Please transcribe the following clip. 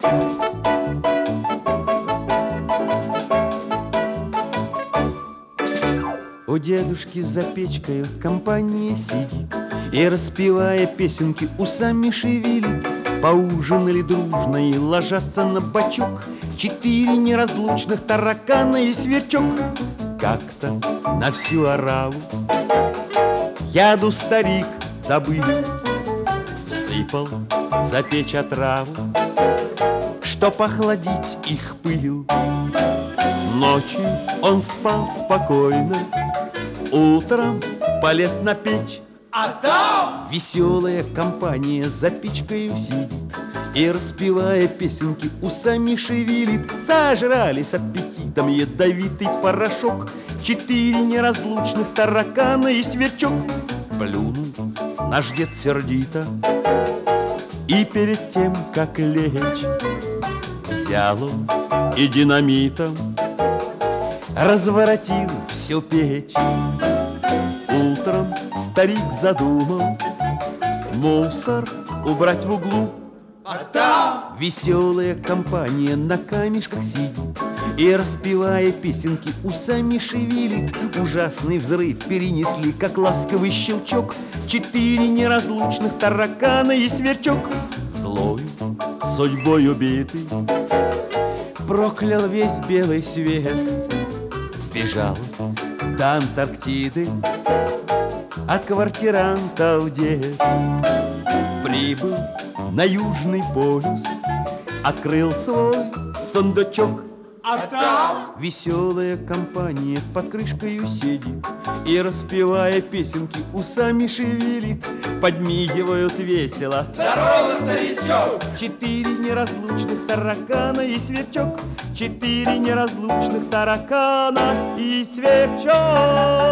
У дедушки за печкой компания сидит и, распевая песенки, усами шевелит. Поужинали дружно и ложатся на бочок 4 неразлучных таракана и сверчок. Как-то на всю ораву яду старик добыл, всыпал за печь отраву, чтоб охладить их пыл. Ночью он спал спокойно, утром полез на печь, а там веселая компания за печкою сидит и, распевая песенки, усами шевелит. Сожрали с аппетитом ядовитый порошок 4 неразлучных таракана и сверчок. Плюнул наш дед сердито и перед тем, как лечь, взял он и динамитом разворотил всю печь. Утром старик задумал мусор убрать в углу, а там веселая компания на камешках сидит и, распевая песенки, усами шевелит. Ужасный взрыв перенесли, как ласковый щелчок, 4 неразлучных таракана и сверчок. Злой, судьбой убитый, проклял весь белый свет, бежал до Антарктиды от квартирантов дед. Прибыл на Южный полюс, открыл свой сундучок, а там веселая компания под крышкою сидит и, распевая песенки, усами шевелит. Подмигивают весело здорово, старичок! 4 неразлучных таракана и сверчок, 4 неразлучных таракана и сверчок.